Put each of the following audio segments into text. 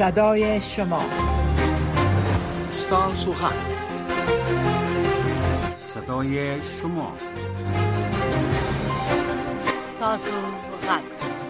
صدای شما. ستاسو غږ، صدای شما، ستاسو غږ.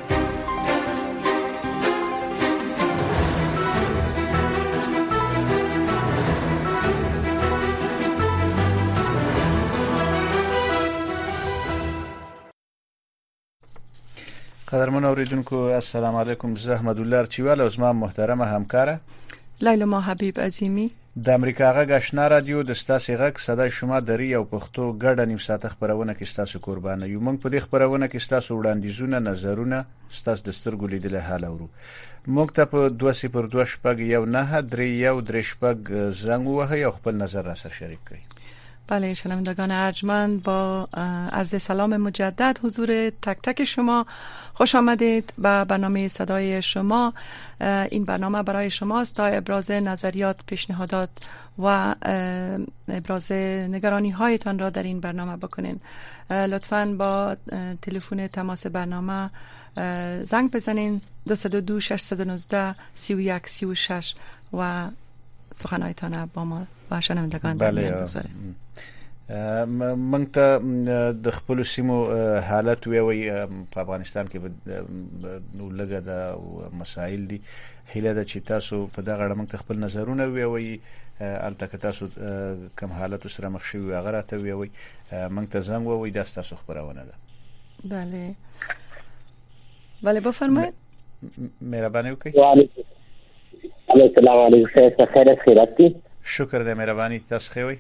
قدرمن اوریدونکو السلام علیکم. زه احمد الله ارچیوال او زما محترمه همکاره لیلا حبیب عظیمی د امریکا غږ آشنا رادیو د ستاسو غږ صداي شما دري او پښتو ګډه نیم ساعت خبرونه کې ستاسو قربانه یو. موږ په دې خبرونه کې ستاسو وړاندیزونه، نظرونه، ستاسو د سترګو لیدل حال اورو. موږ ته په 202 شپږ یو نه درې یو درې شپږ زنګ وهئ او خپل نظر را سره شریک کړئ. بله شنوندگان ارجمند، با عرض سلام مجدد حضور تک تک شما، خوش آمدید به برنامه صدای شما. این برنامه برای شماست تا ابراز نظریات، پیشنهادات و ابراز نگرانی هایتان را در این برنامه بکنین. لطفاً با تلفن تماس برنامه زنگ بزنین 202 619 31 36 و سخنهایتان با ما و شنوندگان در میان بگذارید. موږ ته د خپل سیمو حالت وی په افغانستان کې نو لګه د مسائل دي. هیله ده چې تاسو په دغه اړه موږ ته خپل نظرونه وی البته تاسو کوم حالت سره مخ شوي هغه راته وی موږ ته زنګ وی د تاسو خبرونه ده. بله بفرمایید. مهرباني وکړئ. السلام علیکم. خیرات. شکر دې مهرباني. تاسو خوي؟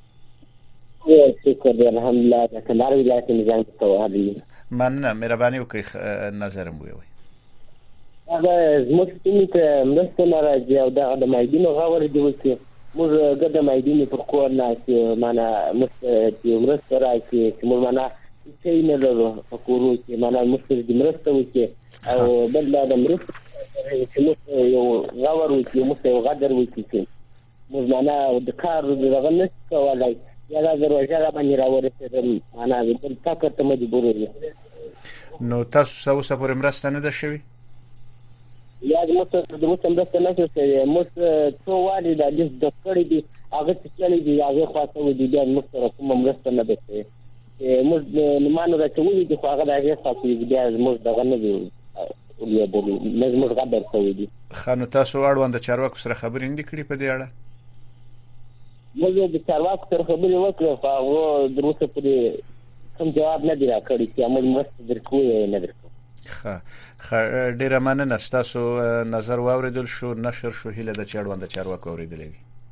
شکر دې الحمدلله. د کندهار ولایت نظام ته وایي. مننه مهرباني وکړئ نظر مو وي. هغه زموږ ټیم مرسته راځي او د مایدینو غوړ دی وکي. موږ ګډه مایدینو پر کور نه چې معنا مرسته راځي چې موږ معنا چې نه لرو په کورو کې معنا موږ دې مرسته وکي او بل د مرسته چې موږ یو غوړ وکي، موږ یو غدر وکي، موږ معنا د کار دغه نه کولای یا دروازه را باندې راورسېدم، معنا د تاکه ته مجبور یم. نو تاسو څه پورې مرسته نه ده شوی؟ یا د موږ مرسته نه شوی. موږ څو واري د کړي دي هغه څه دي هغه خاصه دي بیا موږ سره کوم مرسته نه ده شوی. موږ نمانو راټولې دي خو هغه دغه خاصه دي بیا موږ دغه نه دي ولې بولي موږ غبر کوي دي. خانو تاسو اړوند چارواکو سره خبرې نه کړې په دې اړه؟ موږ د چارواکو سره خبرې وکړو خو هغه دروسه پرې کوم جواب نه دی راکړی چې موږ مرسته درکو یا نه درکو. ډیره مننه. تاسو نظر واوریدل شو، نشر شو، هیله د چاړوند چارواکو اوریدلې.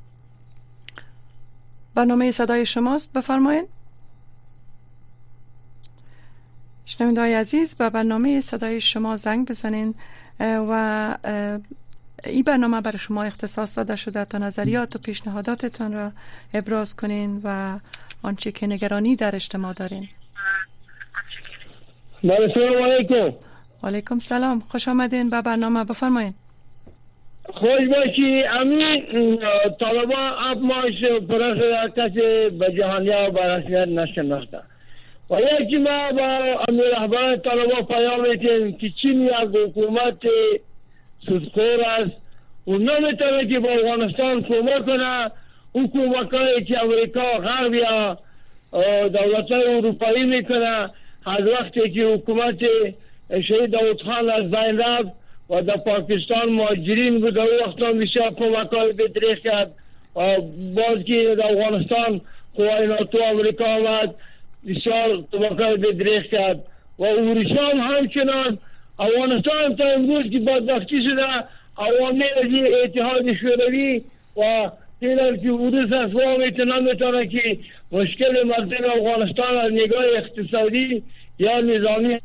برنامه صدای شماست، بفرمایید. شنونده‌های عزیز، به برنامه صدای شما زنگ بزنین و این برنامه برای شما اختصاص داده شده تا نظریات و پیشنهاداتتان را ابراز کنین و آنچه که نگرانی در اجتماع دارین. السلام علیکم. و علیکم سلام، خوش آمدین به برنامه، بفرمایید. خوش باشی. امین طالبان اپماش پرس کسی به جهانیا و رسمیت نشناخته و یکی ما با امیر رهبر طالبان پیام میدیم که چین یک حکومت سودخور است و نمیتونه که با افغانستان کمک کنه. اون کمکایی که امریکا غرب یا دولت‌های اروپایی میکنه از وقتی که حکومت شهید داود خان از بین رفت و در پاکستان مهاجرین بود، در وقتا بسیار کمکای بدریخ کرد و باز که در افغانستان قوای ناتو امریکا آمد بسیار کمکای بدریخ کرد و اروشا همچنان. افغانستان تا امروز که بدبختی شده عوامل اتحاد شوروی و دیگر که ورود اسوام نمیتونه که مشکل مردم افغانستان از نگاه اقتصادی یا نظامی.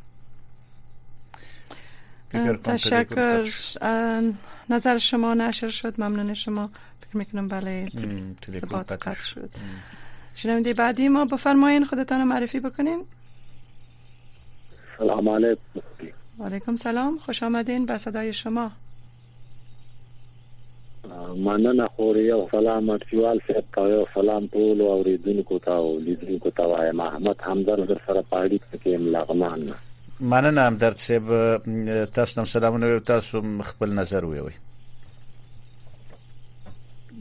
تشکر. نظر شما نشر شد، ممنون شما. فکر میکنم بله ارتباط قطع شد. شنونده بعدی ما بفرمایین خودتان معرفی بکنین. سلام علیکم. و علیکم سلام، خوش آمدین به صدای شما. مننه خوري او سلام ارچوال صاحب ته او سلام ټول اوریدونکو ته او لیدونکو ته وایم. محمد همدرد در سره پاړی کې لغمان. مننه همدرد صاحب، تاسو هم سلامونه او تاسو خپل نظر ویوي.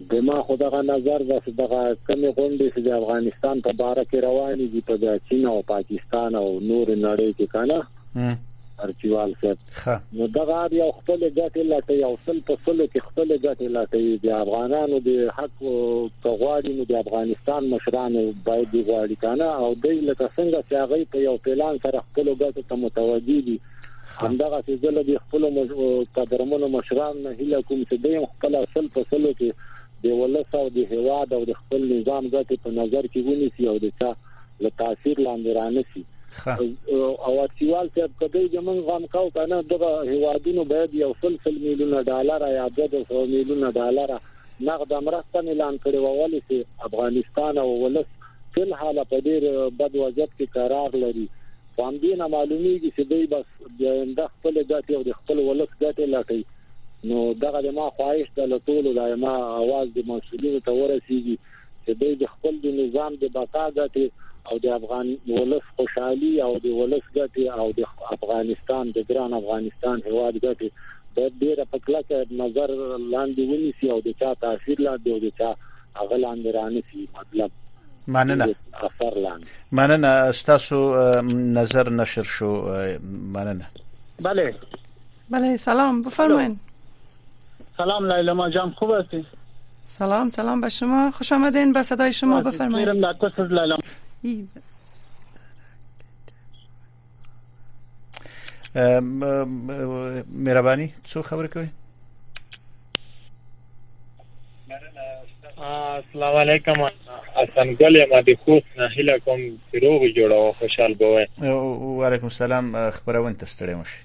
دما خدغه نظر دغه کمی غونډې چې د افغانستان په باره کې روانې دي په چین او پاکستان او نور نړۍ کې کنه ارچوال صاحب نو دغه یو خپل ګټه لټي او خپل په خپل کې خپل ګټه لټي د افغانانو د حق تغواړي نو د افغانستان مشران باید دی غواړي کنه او د لکه څنګه چې هغه په یو پلان سره خپل ګټه ته متوجي دي همدغه چې زله د خپل قدرمنو مشران نه هله کوم چې د خپل اصل په خپل کې د ولس او د هواد او د خپل نظام ګټه په نظر کې ونیسي او د چا له تاثیر لاندې رانشي او ارچوال چې کدی زمون غم کاو کنه دغه هوادونو باید یو فل میلیون ډالر یا 200 میلیون ډالر نقد مرسته اعلان کړي وولي چې افغانستان او ولس فل حاله په ډیر بد وضعیت کې قرار لري باندې معلومیږي چې دوی بس د خپل ګټه او د خپل ولس ګټه لټي نو دغه د ما خواهش د لټولو د ما आवाज د مسؤلینو ته ورسیږي چې دوی د خپل د نظام د بقا ګټه او د افغان ولس خوشحالي او د ولس ګټه او د افغانستان د ګران افغانستان هواد ګټه د ډیره په کلکه نظر لاندې ونیسي او د چا تاثیر لاندې او د چا اغلاندې رانیسي مطلب مننه ستاسو نظر نشر شو مننه بله سلام بفرمایید سلام لیلا جان خوب هستی سلام به شما خوش آمدین به صدای شما بفرمایید میرم نکس از لیلا مهربانی څو خبرې کوي السلام علیکم حسن ګل ما د خوست نه هله کوم روغ جوړو خوشحال بوي وعلیکم السلام خبرونه تستړی مشي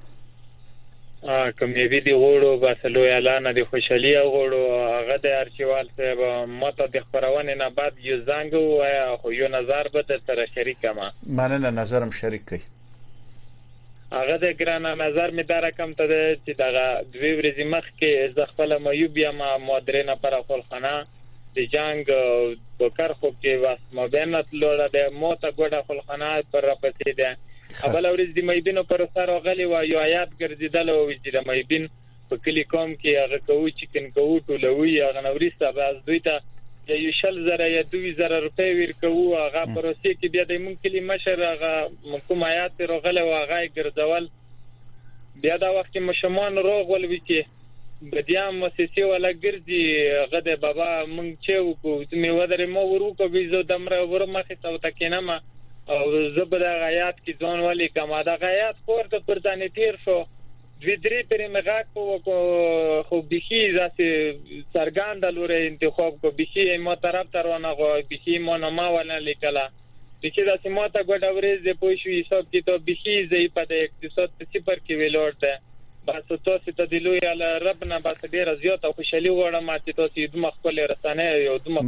کوم یې دی غوړو بسلو اعلان د خوشحالي غوړو هغه د ارچوال صاحب ماته د خبرونه نه بعد یو زنګ او خو یو نظر به سره شریک ما مننه نظرم شریک کړي هغه د ګرانه نظر می درکم ته چې دغه دوی ورځې مخ کې ز خپل مایوبیا ما مدرنه پر خپلخانه د جنگ بکر خو کې واس مبینت لوړه د موته ګډه خپلخانه پر پسې ده اول ورځ د مېبینو پر سر غلي و یو آیات ګرځیدل او چې د مېبین په کلی کوم کې هغه کوو چکن کوو ټولوي هغه نورسته باز دوی ته یو شل زره یا 2000 روپۍ ورکوو هغه پروسې کې بیا د مونږ کلی مشر هغه کوم آیات رغله و هغه ګرځول بیا دا وخت مشمان روغ ولوي کې بدیا مؤسسه ولا ګرځي هغه د بابا مونږ چې وکړو مې ودرې مو ورکو بيزو دمره ورمخه تو تکینما او زبر غیات کی ځون والی کما دا غیات پورته پر ځان تیر شو دوی درې پرې مغاک خو بخي ځاسه سرګاند لوري انتخاب کو بخي مو طرف ترونه غو بخي مو نه ما ولا لیکلا بخي د سیماته ګډورې ز پوښوي حساب کې ته بخي زې په د اقتصاد په صفر کې ویلوړته بس تاسو ته د لوی علی ربنا بس ډیر زیات او خوشالي وړم چې تاسو د مخکله رسانه یو د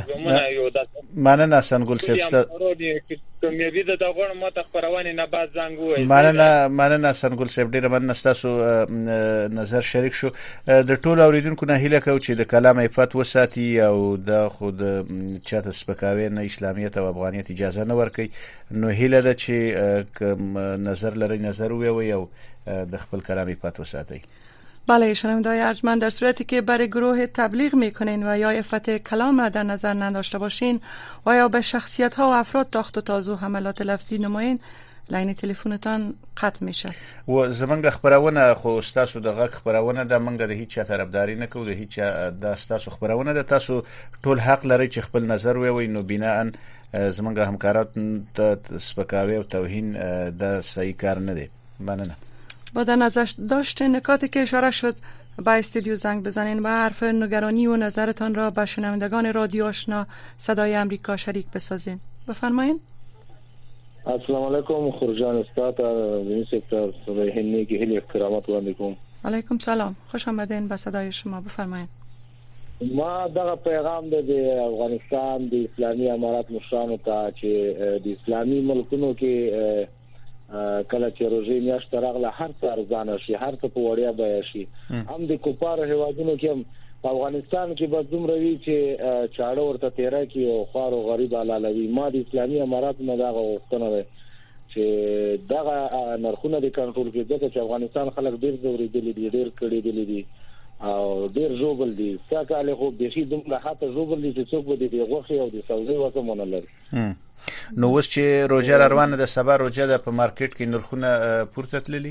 مننه سنگل سپستا کوم یی د غوړ ماته خبرونه نه باز زنګ وای مننه سنگل سپ ډیر مننه تاسو نظر شریک شو د ټولو اوریدونکو نه هیله کوم چې د کلام عفت وساتي او د خود چاته سپکاوي نه اسلامیت او افغانیت اجازه نه ورکي نو هیله ده چې نظر لري نظر وي او د خپل کلام عفت وساتي بله شنونده‌های ارجمند در صورتی که برای گروه تبلیغ میکنین و یا عفت کلام را در نظر نداشته باشین و یا به شخصیت ها و افراد تاخت و تاز و حملات لفظی نمایین لاین تلفنتان قطع میشه و زمونږ خبرونه خو تاسو د غږ خبرونه د منګه د هیڅ طرفداري نه کوو د هیڅ د تاسو خبرونه د تاسو ټول حق لري چې خپل نظر ووایي نو بناء زمونږ همکارات ته سپکاوی او توهین د صحیح کار نه دی مننه با در نظر داشت نکاتی که اشاره شد با استودیو زنگ بزنین و حرف نگرانی و نظرتان را با شنوندگان رادیو آشنا صدای امریکا شریک بسازین بفرمایین السلام علیکم خورجان استاد این سکتر صدای هنی که هلی احترامات وانده علیکم سلام خوش آمدین به صدای شما بفرمایین ما دغه پیغام د افغانستان د اسلامي امارات مشرانو ته چې د اسلامي ملکونو کې کله چې روزي میاشت راغله هر څه ارزانه شي هر څه په وړیا بیا شي هم د کوپار هوادونو کې په افغانستان کې به دومره وی چې چاړه ورته تیرا کې او خار او غریب علالوي ما د اسلامي امارات نه دغه وختونه وي چې دغه نرخونه د کنټرول کې دغه چې افغانستان خلک ډیر زوري دي ډیر کړي دي او ډیر زوبل دي څنګه له خو به شي دومره حتی زوبل دي چې څوک به دي غوښه او د سوزي وکمونه لري. نو اوس چې روزه روانه ده سبا روزه ده په مارکیټ کې نرخونه پورته تللي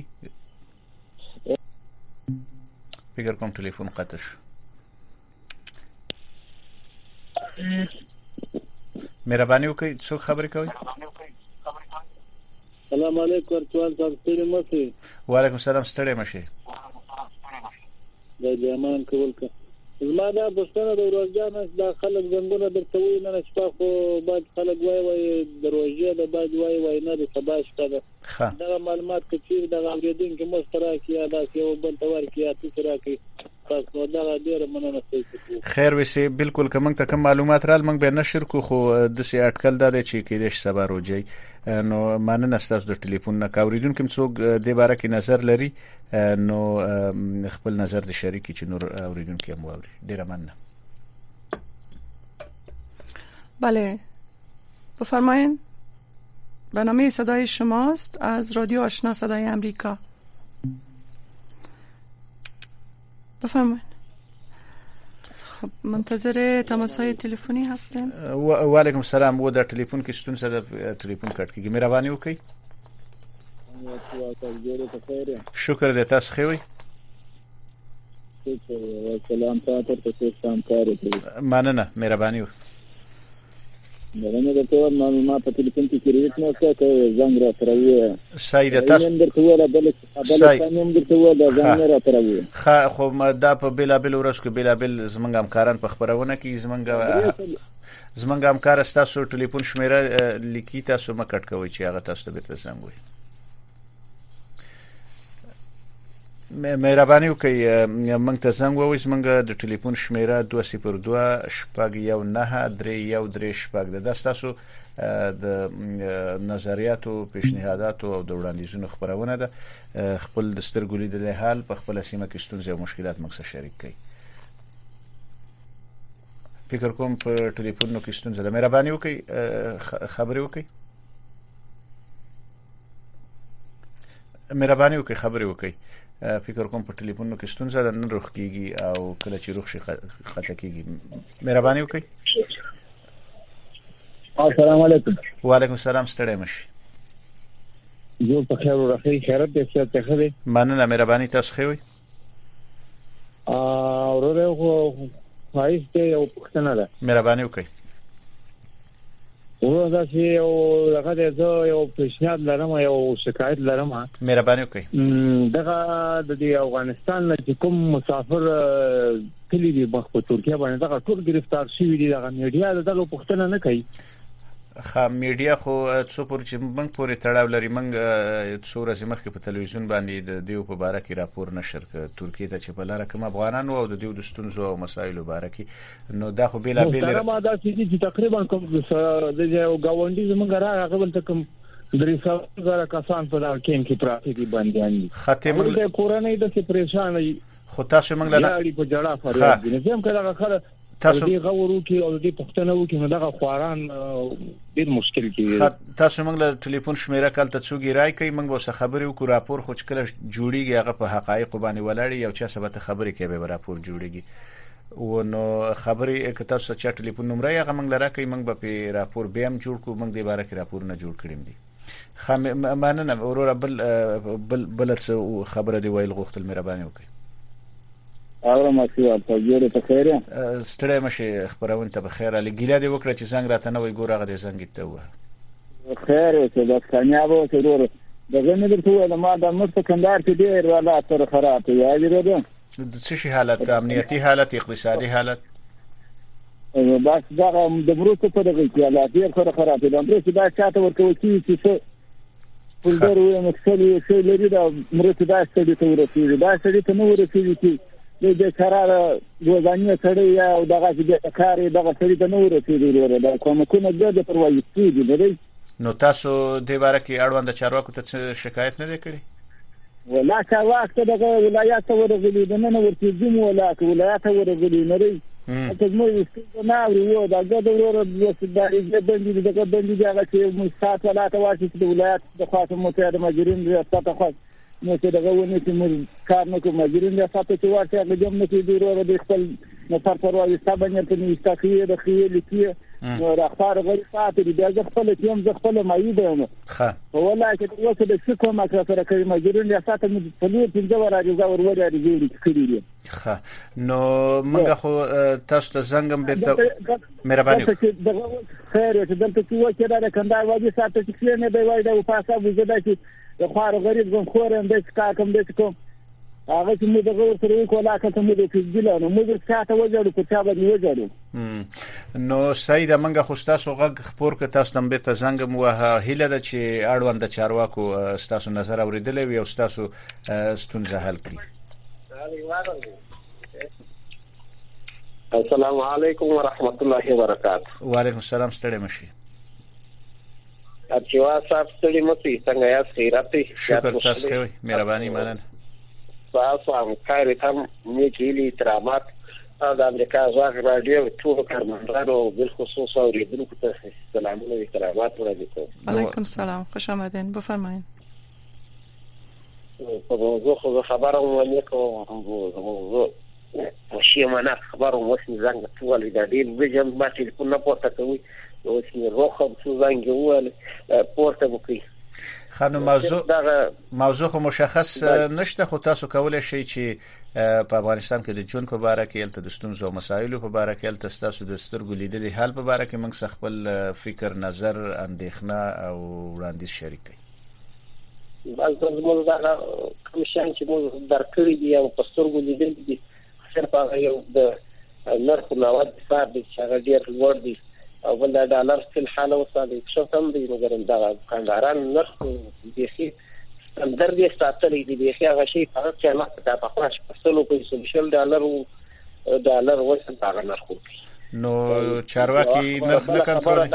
فکر کوم ټلیفون قطع شو. مهرباني وکړئ څوک خبرې کوي؟ سلام علیکم ورچوال صاحب ستړي مشه. وعلیکم السلام ستړي مشه. د جامان کول کا زما دا بستانه د ورځانه د خلک زنګونه درته وي نه شپه خو بعد خلک وای دروازه د بعد وای نه د سبا شپه ده دا معلومات کثیر د اوریدونکو مشترک یا د یو بل تور کې یا تاسو کې تاسو دا ډیر مننه کوي. خیر وسی بالکل کوم ته کوم معلومات رال موږ به نشر کو خو د سي اټکل دا چې کېدش سبا روزي نو مننه تاسو د ټلیفون نه کاوریدونکو څوک د باره کې نظر لري نو خپل نظر د شریکی چې نور اوریدونکو هم ووري. ډیر مننه. بله بفرمایید. برنامه صدای شماست از رادیو آشنا صدای امریکا. بفرمایید. خب منتظر تماس‌های تلفنی هستیم. و علیکم السلام. و در تلفن کې ستونزه ده تلفن کټ کیږي. مهرباني وکړئ. شکر دې تاسو خوي. سلام تاسو ته سلام مننه مهرباني وکړئ. درنه د ټول معلومات په تلیفون کې کړئ نو څه زنګ را تروي سید تاسو نمبر ته بل نمبر ته زنګ را تروي خو ما دا په بلابل ورځ کې بلابل زمنګ همکاران په خبرونه کې زمنګ همکار تاسو ټلیفون شمیره لیکي تاسو ما کټ کوي چې هغه تاسو ته بیرته زنګ وي. مهرباني وکړئ موږ ته زنګ ووایئ. زموږ د ټلیفون شمیره 202 شپږ 19 3 13 شپږ ده. تاسو د نظریاتو پیشنهاداتو او د وړاندیزونو خبرونه ده. خپل د سترګو لیدلې حال په خپل سیمه کې ستونزې او مشکلات موږ سره شریک کړئ. فکر کوم په ټلیفون کې ستونزه ده. مهرباني وکړئ خبرې وکړئ. مهرباني وکړئ خبرې وکړئ. فکر کوم په ټلیفون کې ستونزه ده نه روخ کیږي او کله چې روخ شي خطا کیږي. مهرباني وکړئ. السلام علیکم. وعلیکم السلام ستړي مشي. جو په خیر او راخي خیرت دې څه خبره. مننه مهرباني تاسو خوي. اورره خو فایس ته یو پښتنه ده. مهرباني وکړئ. ورته چې یو لغه دې یو پیشنهاد لرم یو شکایت لرم. مهرباني وکړئ. دغه د افغانستان چې کوم مسافر کلی دی په ترکیه باندې دغه ټول گرفتار شوی دي. دغه میډیا دغه پښتنه نه کوي. خا میډیا خو څو پر چې موږ پورې تړاو لري. موږ څو ورځې مخکې په تلویزیون باندې د دیو په اړه کې راپور نشر کړ ترکیه ته چې په لاره کوم افغانان او د دیو د ستونزو او مسایلو باره کې. نو دا خو بیل ما دا چې تقریبا کوم د یو گاونډي زمونږ راغی بل ته کوم 300,000 کسان په دا کېم کې پراته دي باندې ختم د کورنۍ د پریشان خو تاسو موږ لاره په جړه فریاد دي. زم کله خلک تاسو دې غوړو کې او دې پښتنه وو کې نو دغه خواران ډیر مشکل کې. تاسو موږ له ټلیفون شمیره کال ته څوګي راي کوي موږ به خبرې وکړو. راپور خو کله جوړیږي هغه په حقایق باندې ولاړی یو چا سبته خبرې کوي به راپور جوړیږي. و نو خبرې کته څه چا ټلیفون نمبر یې هغه موږ لره کوي موږ به په راپور به هم جوړ کو. موږ دې باره کې راپور نه جوړ کړیم دي. مننه اورور بل څه خبره دی ویل غوښتل. مهرباني وکړئ. اورم مسیو په جوړه په خیره ستړي مشه خبرونه ته په خیره لګیلا دی وکړه چې څنګه راته نه وي ګور هغه دې څنګه ته و خیر څه د کامیابو ته ډور دغه نه درته ما د مست کندار کې ډیر ولا تر خراب یا دی ده. د څه شي حالت امنیتي حالت اقتصادي حالت بس دا د بروته په دغه کې حالت ډیر خراب دي. امریکا دا چاته ورکوي چې څه ولر و مخکلي څه لري دا مرته دا ستړي ته ورسېږي. دا ستړي ته نو ورسېږي چې د قرار وزانیه سړی یا دغه چې کاری دغه سړی ته نو ورسېږي. دا کومه د پروايي کیږي. نو تاسو د باره کې اړوند چارواکو ته شکایت نه کړی؟ ولا چارواکو دغه ولایت ورغلي د نن ورته ولایت ورغلي نری ته موږ نه اورو دا د ورور د سداري د بندي دغه چې مستات ولا ته واشي د ولایت د خاصه متحده مجرم ریاست خاص نو چې دغه ونه چې موږ کار نه کوو مجبورین یا ساتو چې ورته هغه جمع نه کېږي ورو د خپل نفر پرواز استابنه ته نستخیه د خیل کې نو راختار غوړي ساتي بیا ځ خپل ټیم ځ خپل مایي دی نو ښه والله چې اوس د څه کومه سره کوي مجبورین یا ساتو په لور پنځه ورځې زور ورې دي کړی دي ښه نو موږ خو تاسو ته زنګم به مهرباني خیر چې دلته چې وکړه د کندهار وادي ساتو چې نه دی وای دا په حساب وزدا چې د خوار غریب غو خورم د ښکا کوم د کوم هغه چې موږ دغه سره وکړه کله موږ د فزګل نو موږ څه وځړو په چا باندې وځړو نو سید منګه خو تاسو غږ خبر ک تاسو تم به زنګم وه هله د چې اړوند چارواکو تاسو نظر اوریدلې وي او تاسو ستونزه حل کړي السلام علیکم ورحمت الله وبرکاته وعلیکم السلام ستړي مشي اچھا صاحب ستړي مشي څنګه یاست خیرات شکر تاسو کوي مهرباني مننه تاسو هم کار ته نیکیلی احترامات د امریکا ځواک رادیو ټول کارمندانو بالخصوص اوریدونکو ته سلامونه و احترامات وړاندې کوم علیکم السلام خوش آمدین بفرمایید په موضوع خو خبره ونه کوم شي معنا خبرو وسني زنګ ټول د دې وجم ما ټلیفون نه پورته کوي نو چې روخه څو زنګ ول پورته وکړي خانم موضوع خو مشخص نشته خو تاسو کولای شئ چې په افغانستان کې د جون په اړه کې الته د ستونزو او مسایلو په اړه کې الته تاسو د سترګو لیدلې حال په اړه کې موږ خپل فکر نظر اندېښنه او وړاندیز شریک کړئ بل موږ دا کوم شان چې موږ درکړي دي او په سترګو لیدل دي صرف هغه یو د نرخ نواد صاحب چې هغه ډیر لوړ دي او بل د ډالر په حاله وساده شو تم دي مګر دا کانداران نرخ بيخي ستاندر دي ستاتلې دي بيخي هغه شي هغه چې ما ته په خاص پسلو په سوشل ډالر وسه هغه نرخ نو چارواکي نرخ نه کنټرول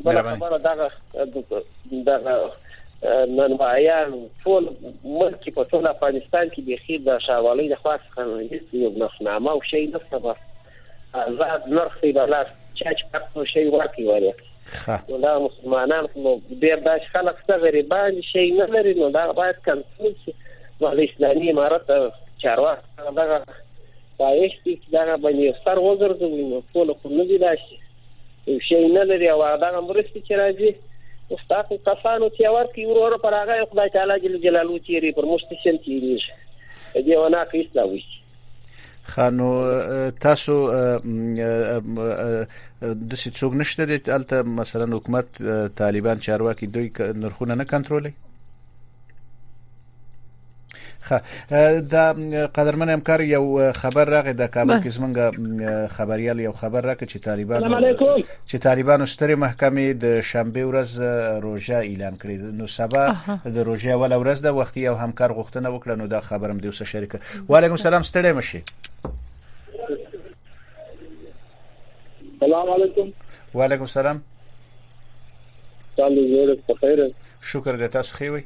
دا نن بیان ټول ملک په ټول افغانستان کې بيخي د شاوالۍ د خاص قانوني یو نشنامه او شی نه سبب آزاد نرخ بلار چې په شی ورکی وایي نو دا مسلمانان نو ډېر داش خلک څنګه غریبان شي نه لري نو دا باید کنټرول شي نو د اسلامي امارت چارواکي دا پایښت دا باندې سر وګرځوي نو ټول په نوې داشي شي نه لري او دا مرستې چې راځي استاد کسانو چې ورکی ورور پر هغه خدای تعالی جل جلاله چیرې پر مستشن چیرې دې ونه کیسلاوي خانو تاسو د څوک نشته د الته مثلا حکومت طالبان چارواکي دوی نرخونه نه کنټرولوي دا قدرمن همکار یو خبر راغی د کابل کې زمونږ خبريال یو خبر راکړي چې طالبانو ستري محکمې د شنبه ورځ روزه اعلان کړې نو سبا د روزه اول ورځ د وختي او همکار غوښتنه وکړه نو دا خبرم دی وسه شریک وعلیکم السلام ستړي مشي السلام علیکم وعلیکم السلام تاسو زه په خیر شکر د تاسو خوي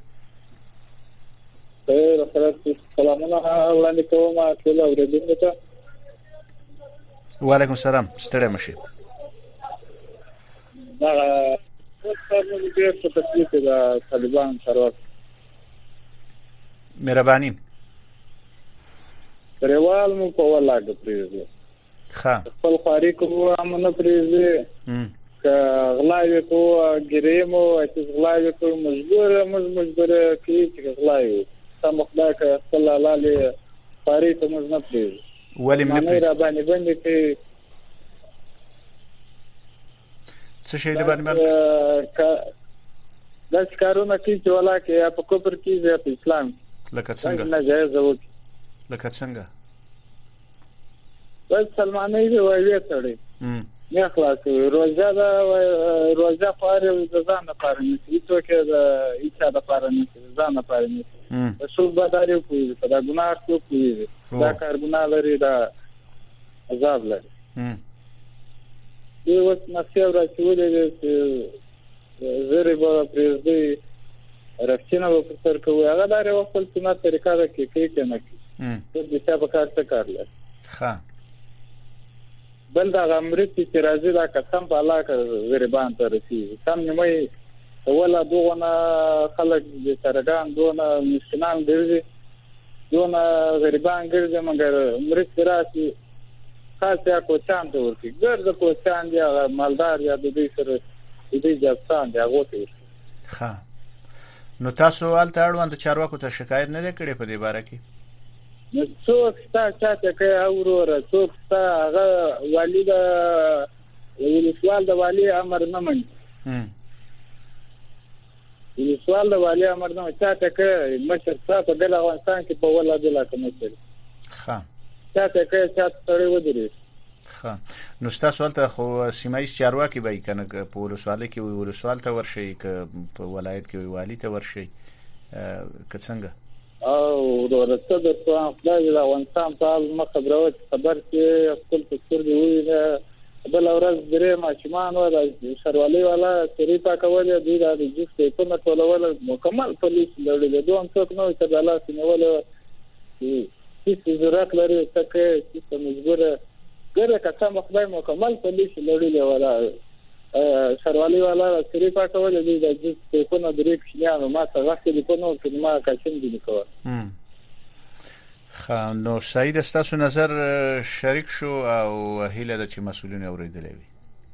سلامونه وړاندې کوم ټول اوریدونکو ته وعلیکم السلام ستړي مشي دا څنګه دې په تکلیف د طالبان سره مهرباني پرېوال مو په ولاګ پریزه خپل خاري کوو امنه پریزه که غلاوی کو ګریمو چې غلاوی کو مجبور کی چې غلاوی سم خدای که خپل لاله خاري ته موږ نه پریزه ولی نه را باندې کې څه شي د باندې دا کارونه چې ولا کې په کوپر کې په اسلام لکه څنګه نه جایز وو لکه څنګه بس سلمانې دی وایي ته نه خلاص روزه پاره د ځان لپاره نه هیڅ کې د هیڅ لپاره نه ځان لپاره نه څو بداري کوي په دا ګناه کوي دا کار ګناه لري دا عذاب لري یو وخت نصیب راځولې چې زری به پرېږدي رښتینه به پر کوي هغه دا یو خپل سنت طریقه ده کې نه کوي د دې په کار څه کار لري ښه بل دا امریت چې راځي دا قسم په الله کې غریبان ته رسیږي سم نیمه ولا دوغه خلک د سرګان دونه مسکینان دي دون غریبان ګرځي مګر مرستې راسي خاصه کوچان ته ورکی ګرځي کوچان دی مالدار یا د دې سره د دې ځان دی هغه ته ښه نو تاسو ولته اړوند چارواکو ته شکایت نه کړی په دې باره کې نو څوک ستاسو ته اورور څوک هغه والی د ولسوال د والی امر نه مني ولسوال د والی امر نه چاته کې مشر تاسو د افغانستان کې په ولادت لا کوم څه ښه چاته کې چاته تړي ودرې ښه نو تاسو ولته خو سیمایي چارواکي به کنه په ولسوالۍ کې ولسوال ته ورشي ک په ولایت کې والی ته ورشي که څنګه او ورته د خپل د افغانستان په مخبرو خبر کې خپل فکر دی وینه بل ورځ درې ماشومان و د شروالي والا سری پاکول دي د جسته په مټولول مکمل پولیس لړل دوه څوک نو چې د الله سينول هیڅ ضرورت لري چې مجبوره ګره کته مخبای مکمل پولیس لړل ولا شروالي والا سری پاکول دي د جسته په نو درې کښینانو ما څنګه وخت دي په نو چې ما کاچم دي کوه نو سعید استاسو نظر شریک شو او هیله ده چې مسئولین اوریدلې وي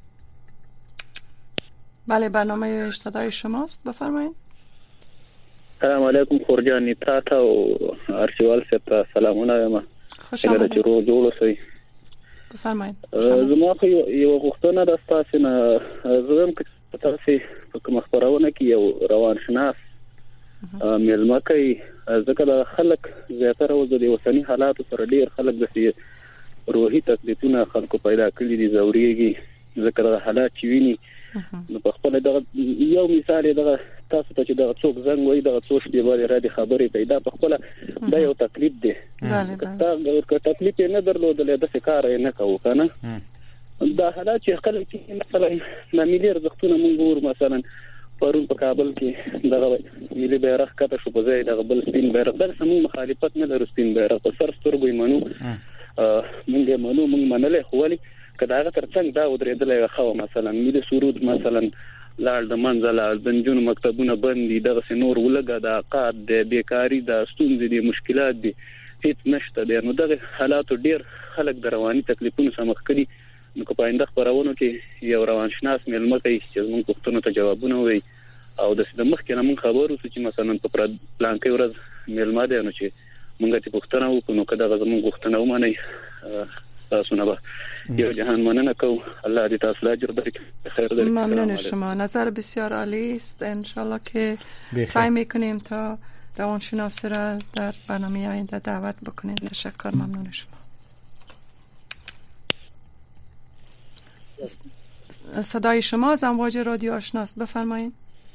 بله برنامه اشتدای شماست بفرمایید سلام علیکم خورجان تاته او ارشیوال سره سلامونه یم خوش آمدید چې روز جوړ شئ بفرمایید زما خو یو غوښتنه د تاسو نه زوم کې تاسو په کوم خبرونه کې یو روان شناس ملما کوي ځکه د خلک زیاتره وځي د وسنی حالات سره ډیر خلک د روحي تکلیفونه خلکو پیدا کړی دي زوريږي ځکه د حالات چې ویني نو په خپل د یو مثال د تاسو ته چې د څوک زنګ وای د څوک دی باندې را دي خبرې پیدا په خپل دا یو تکلیف دی که تکلیف نه درلودل د کار نه کوو کنه دا حالات چې خلک مثلا ملي ارزښتونه مونږ ور مثلا پرون په کابل کې دغه ملي بیرغ کته شو په ځای دغه بل سپین بیرغ در سمو مخالفت نه لرو سپین بیرغ په سر سترګې منو مونږ منلې خو ولي کداغه ترڅنګ دا ودرېدلې خو مثلا ملي سرود مثلا لار د منځله د جنونو مکتبونه بندي دغه نور ولګه د عقاد د بیکاری د ستونزې د مشکلات دي هیڅ نشته دی نو دغه حالات ډیر خلک د رواني تکلیفونو سره مخ کړي نو په پاینده خبرونه کې یو روان شناس ملمه کوي چې موږ پښتون ته جوابونه وي او د مخ کې موږ خبرو چې مثلا په پلان کې ورځ ملمه ده نو چې موږ ته پښتنه وکړو نو کدا غزمون پښتنه ومني تاسو نه به یو جهان مننه کو الله دې تاسو لا اجر درکړي خیر درکړي ممنون شما نظر بسیار عالی است ان شاء الله که سعی میکنیم تا روانشناس را در برنامه آینده دعوت بکنیم تشکر ممنون شما صدای شما از امواج رادیو آشناست بفرمایید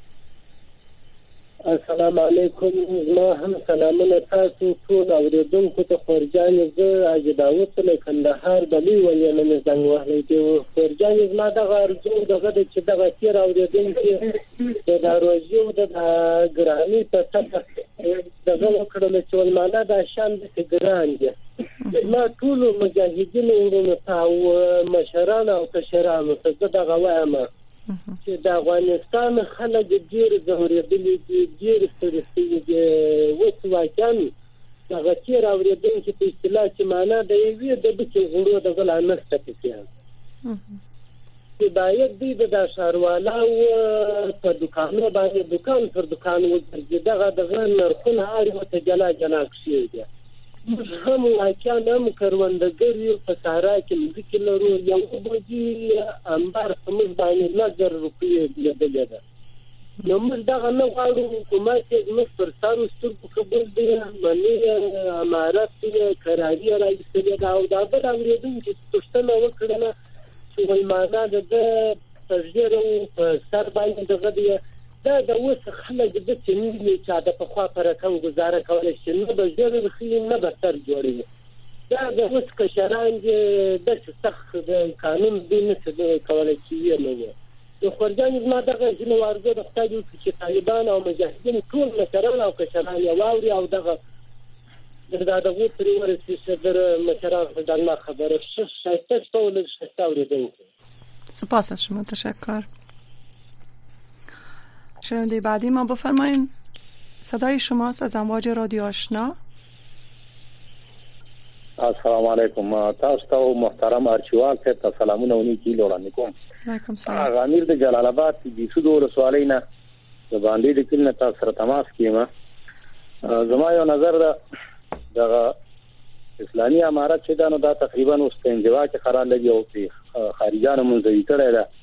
السلام علیکم ما هم سلامونه تاسو ټول اوریدونکو ته خورجان زه اجي داوود له کندهار بلی ولې نه زنګ وهلی دی خورجان ما دغه ارزو دغه چې دغه تیر اوریدونکو د دروازې د ګرانی په سبب دغه وکړل چې ولمانه د شان د ګران دي ما ټول مجاهدین ورونو او مشران او کشرانو ته دغه وایم چې د افغانستان خلک ډیر زهریدلي دي ډیر ستړي دي وڅواکان هغه تیر اوریدونکو په اصطلاح چې معنا د یوې د بچو غړو د غلا نشته پکې چې باید د شهروالا او په دکانو باندې دکان پر دکان وځي دغه نرخونه اړ ته جلا کشي دي هم واکان هم کروندګری په سارا کې مځکې لرو یو بوجي انبار سمز باندې لږ روپیه لیدل ده نو موږ دغه نه غواړو حکومت موږ پر سارو سترګو قبول دي منی امارات کې قراري راځي دا او دا به اوریدونکو پښتنه وکړه چې ولمانه د تجربه په سر باندې دغه دی دا د اوس خلک د چنې چې د په خوا پر رقم گزاره کولای شي نو به ډېر خې نه به تر جوړي دا د اوس کشران د سخت د قانون دین څخه کولای شي نه وي د خورجان ما دغه جنو ورزه د خدای چې طالبان او مجاهدین ټول مشران او کشران یو اوري او دغه دغه پرې ورسې صدر مشران دغه خبره شایسته ټول شایسته اوریدل سپاس از شما تشکر شنونده بعدی ما بفرمایید صدای شماست از امواج رادیو آشنا السلام علیکم. تاسو ته محترم ارچیوال ته سلامونه ونیکي وړاندې کوم. وعلیکم السلام. امیر د جلال آباد د سودو رسوالۍ نه د باندې د کلنه تاسو سره تماس کیما. زما یو نظر د اسلامي امارات چې دا نو دا تقریبا اوس په انزوا کې قرار لګي او په خارجانو منځوي کړی ده.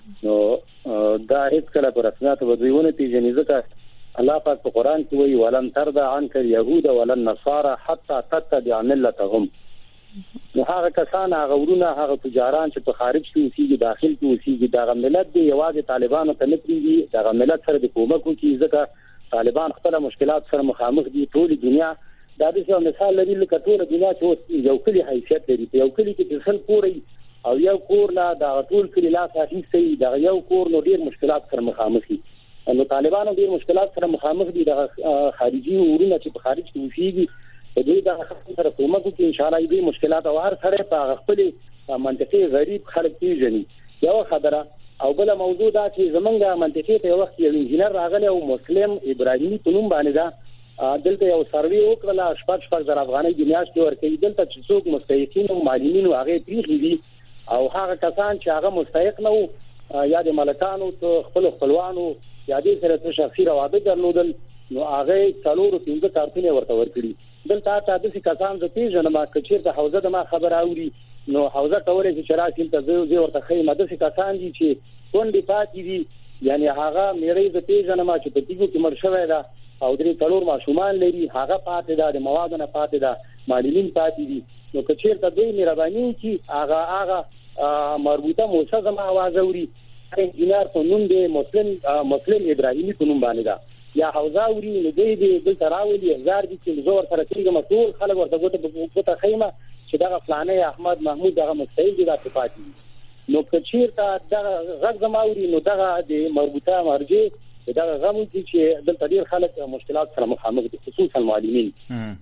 نو دا هیڅ کله پر رسمیت ودیونه پیژنې ځکه الله پاک په قران کې وایي ولن ترضى عنك اليهود ولا النصارى حتى تتبع ملتهم. نو هغه کسان هغه ورونه هغه تجاران چې په خارج کې اوسېږي داخل کې اوسېږي دا ملت دی یوازې طالبانو ته نه پریږي دا ملت سره د کومک کوي ځکه طالبان خپل مشکلات سره مخامخ دي. ټول دنیا دا د یو مثال لري لکه ټول دنیا چې یو کلی حیثیت لري یو کلی کې څل کوري او یو کور نه دا ټول کلی لا تاسیسي دا یو کور نو ډیر مشکلات سره مخامخ دي. نو طالبانو ډیر مشکلات سره مخامخ دي د خارجي ورونه چې په خارج کې وفيږي په دې د سره کومک کې ان شاء الله دې مشکلات او هر سره په خپل منطقي غریب خلک پیژني. یو خبره او بل موضوع دا چې زمونږه منطقي ته وخت یو انجنیر راغلی او مسلم ابراهیمي پنوم باندې دا دلته یو سروي وکړه شپږ زره افغانۍ د میاشتې ورکړي. دلته چې څوک مستحقین او معلمین او هغه پیښې دي او هغه کسان چې هغه مستحق نه وو یا د ملکانو خپل خپلوانو یا دې سره څه شخصي روابط درلودل نو هغه څلورو پنځه کارتونه ورته ورکړي. دلته تاسو چې کسان د پیژنه ما کچیر د حوزه د ما خبر اوري نو حوزه کولای شي چې راشي ته زه ورته خیمه د کسان دي چې کونډي پاتې دي یعنی هغه مېړې د پیژنه ما چې په دېګو کې مرشوي دا او درې څلور ماشومان لري هغه پاتې دا د موادو نه پاتې دا معلمین پاتې دي. نو کچیر ته دوی مهرباني چې هغه مربوطه موسسه ما आवाज اوري انجینر په نوم دی مسلم ابراهیمي په نوم باندې دا یا حوزه اوري نو دی د تراولي هزار دي چې زور سره کېږي مسؤل خلک ورته ګوته خیمه چې دا فلانه احمد محمود دغه مستعد دي د پاتې نو کچیر ته دا غږ زماوري نو دغه د مربوطه مرجع دا غمو چې د تدیر خلک مشکلات سره مخامخ دي خصوصا معلمین.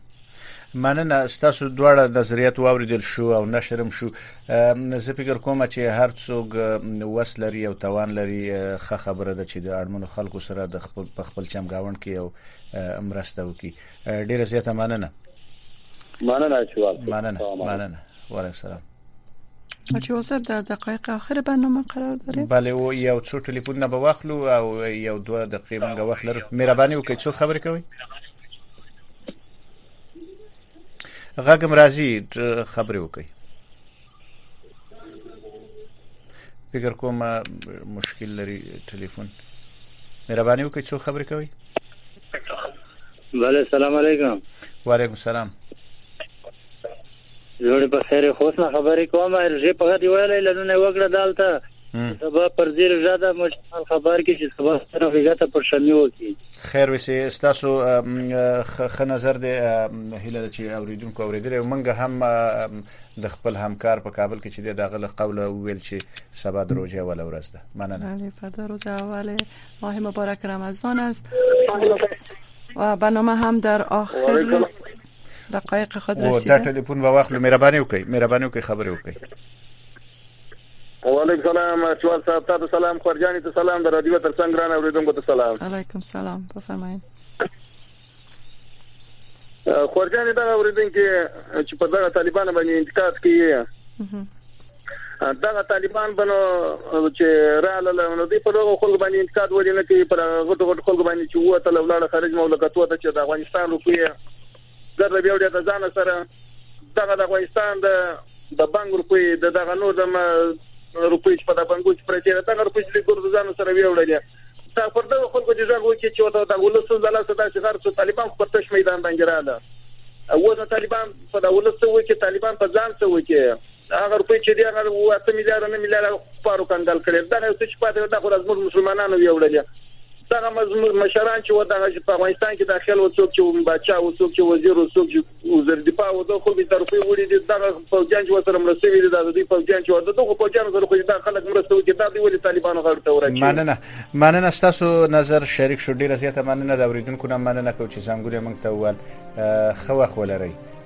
مننه ستاسو دواړه نظریات واوریدل شو او نشرم شو. زه فکر کوم چې هر څوک وس لري او توان لري ښه خبره ده چې د اړمنو خلکو سره د خپل چمګاوند کې او مرسته وکړي. ډیره زیاته مننه. مننه. وعلیکم السلام. اچھا صاحب در دقایق آخر برنامه قرار داریم. بله و یو څو ټلیفون نه به واخلو او یو 2 دقیقې موږ وخت لرو. مهرباني وکړئ څو خبرې کوي. غاګم راځي خبرې وکړي. فکر کوم مشکل لري ټلیفون. مهرباني وکړئ څو خبرې کوي. بله السلام علیکم. وعلیکم السلام. جوړ په خیر خوشنه خبرې کوم ارجه په غدي ویلې لنه وګړه دالته سبا پر زیر زیاده مشکل خبر کې چې سبا سره وګټه پر شمی وکي. خیر وسه تاسو خ نظر دی هله چې اوریدونکو اوریدل منګه هم د خپل همکار په کابل کې چې دغه له قوله ویل چې سبا د روزه اول ورځ ده. مننه. بله فردا روز اول ماه مبارک رمضان است و برنامه هم در آخر دقایق خود رسیده. دا ټلیفون به واخلو. مهرباني وکړئ خبرې وکړئ. وعلیکم السلام چوال صاحب تاسو سلام خورجانی ته سلام در رادیو تر څنګه رانه اوریدونکو ته سلام. علیکم سلام بفرمایئ. خورجانی دا اوریدونکو چې په دغه طالبان باندې انتقاد کوي دغه طالبان بنو چې رااله نو دی په دغه خلک باندې انتقاد ولې نه کوي پر غټ خلک باندې چې وته لاله خارج مملکتو ته چې د افغانستان روپیه زره بیا د ځان سره دغه د افغانستان د بانک روپیه دغه نور د روپیه په د بانکو چې پرته دغه روپیه د ګورد ځان سره ویوړل تا پر دغه خلکو چې ځان وکړي چې وته د ولسو زله صدا چې غرڅ طالبان په تش میدان باندې رااله او د طالبان په د ولسو وکړي طالبان په ځان څه وکړي هغه روپیه چې دی هغه 8 میلیارډ نه میلیارډ پارو کنګل کړي دا څه چې پاتې د خپل مسلمانانو ویوړل دغه مشران چې ودغه په افغانستان کې داخل وڅوک چې بچا وڅوک چې وزیر وڅوک چې وزیر دفاع وځو خو به طرفي وړي دغه فوجان چې وسره مرسته ویل د دې فوجان چې دغه فوجان سره خو دا خلک مرسته وکړي دا دی ولې طالبانو غړ ته ورچې. مننه تاسو نظر شریک شو. ډیره زیاته مننه د اوریدونکو نه مننه کوم چې زنګوري موږ ته ول خو ولري.